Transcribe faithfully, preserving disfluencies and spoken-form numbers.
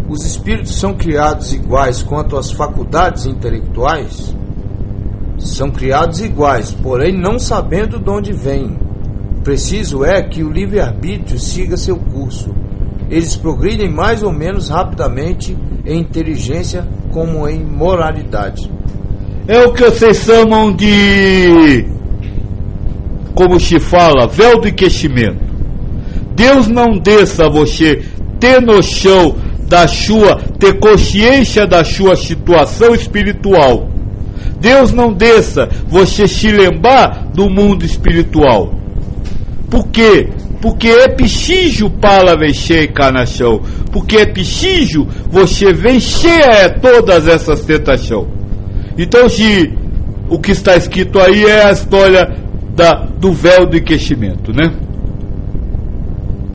Os espíritos são criados iguais quanto às faculdades intelectuais? São criados iguais, porém não sabendo de onde vêm. Preciso é que o livre-arbítrio siga seu curso. Eles progridem mais ou menos rapidamente em inteligência como em moralidade. É o que vocês chamam de, como se fala, véu do enquecimento. Deus não deixa você ter noção da sua, ter consciência da sua situação espiritual. Deus não deixa você se lembrar do mundo espiritual. Por quê? Porque é preciso para vencer a encarnação. Porque é preciso você vencer todas essas tentações. Então, se o que está escrito aí é a história da, do véu do enquecimento, né?